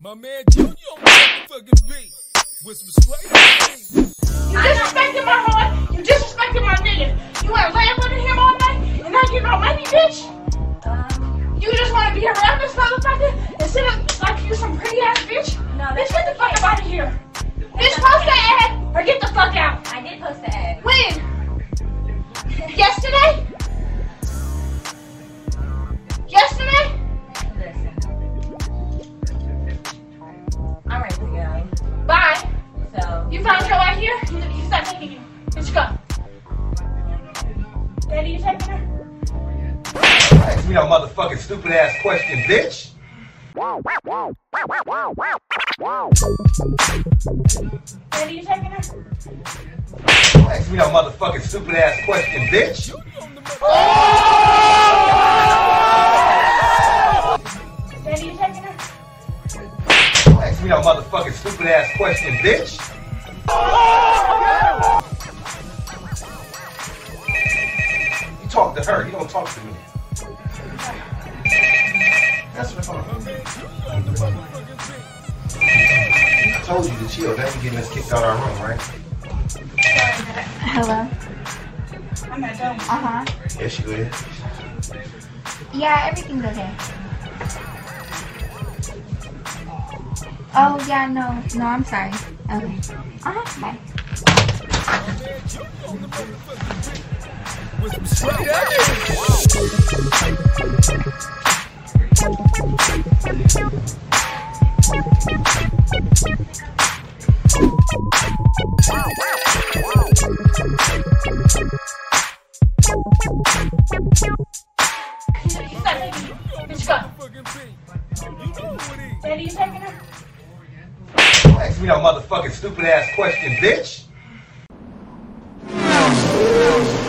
My man Junior on the motherfucking beat with some straight beat. You disrespected my heart. You disrespected my nigga. You went laying with him all night and not getting no money, bitch. You just want to be around this motherfucker instead of like you some pretty ass bitch. No, bitch, get the fuck up out of here. Bitch, post the ad or get the fuck out. I did post the ad. When? Yesterday? Yesterday? Listen. I'm ready to go. Bye. So. You found your way here? He's not taking you. Bitch, go. Daddy, you taking her? Ask me that motherfucking stupid ass question, bitch. Daddy, you taking her? Ask me that motherfucking stupid ass question, bitch. Daddy, you taking her? Ask me that motherfucking stupid ass question, bitch. You talk to her, you don't talk to me. That's what I told you to chill. Now you're getting us kicked out of our room, right? Hello. I'm not done. Uh-huh. Yes, you is. Yeah, everything's okay. Oh, yeah, no, I'm sorry. Okay. Uh-huh, bye. With some straight Bitch, go. Daddy, you taking her? Ask me that motherfucking stupid ass question, bitch.